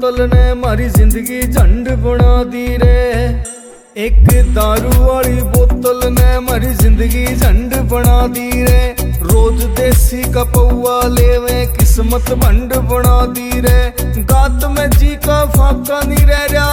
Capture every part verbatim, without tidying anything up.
बोतल ने मारी जिंदगी झंड बना दी रे। एक दारू वाली बोतल ने मारी जिंदगी झंड बना दी रे। रोज देसी का पौआ लेवे किस्मत भंड बना दी रे। गात में जी का फाका नहीं रह रहा,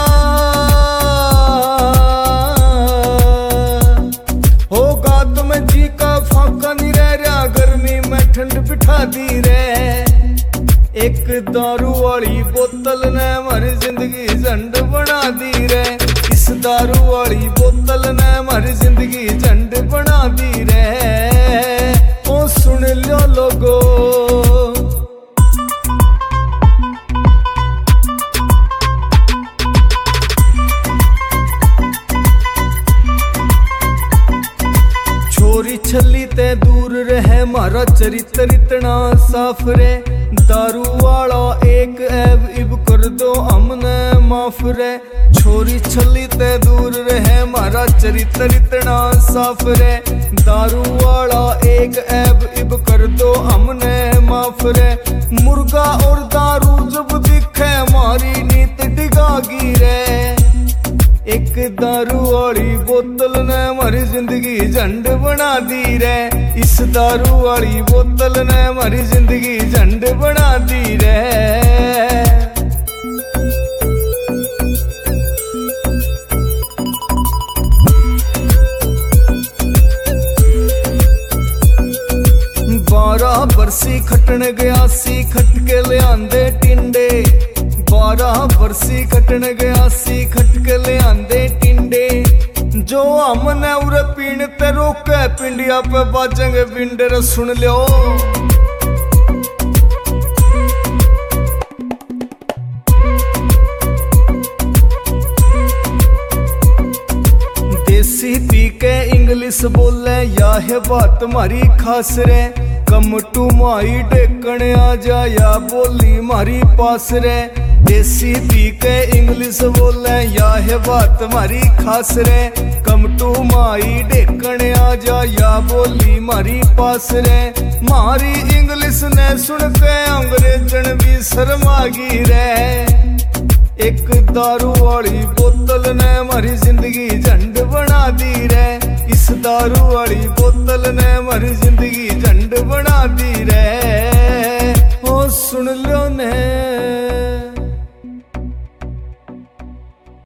हो गात में जी का फाका नहीं रह रहा, गर्मी में ठंड बिठा दी रे। एक दारू वाली बोतल ने हमारी जिंदगी झंड बना दी रे। इस दारू वाली बोतल ने हमारी जिंदगी झंड बना दी रे। ओ सुन लो लोगो, छोरी छली ते दूर रहे मारा चरित्र इतना साफ रे। दारू वाला एक ऐब इब कर दो हमने माफ रे। छोरी छली ते दूर रहे मारा चरित्र इतना साफ रे। दारू वाला एक ऐब इब कर दो हमने माफ रे। मुर्गा और दारू जब दिखे हमारी नीत डिगागी रे। एक दारू वाली बोतल ने हमारी जिंदगी झंड बना दी रे। इस दारू वाली बोतल ने हमारी जिंदगी झंड बना दी रे। बारह बरसी खटन गया सी खट के ले आंदे टिंडे। बारह बरसी खटन गया सी खट के ले आंदे टिंडे। जो हमने उरे पीण ते रोके पिंडिया पे बाजेंगे बिंडर सुन लो। देसी पी के इंग्लिश बोले या है बात मारी खास रे। कम टू माई टेकन आ जा या बोली मारी पास रे। देसी पी के इंग्लिश बोले या है बात मारी खास रे। कम टू माई टेकन आ जा या बोली मारी पास रे। मारी इंग्लिश ने सुन के अंग्रेजन भी शर्मागी रे। एक दारू वाली बोतल ने हमारी जिंदगी झंड बना दी रे। इस दारू वाली बोतल ने हमारी जिंदगी झंड बना दी रे। ओ सुन लो ने।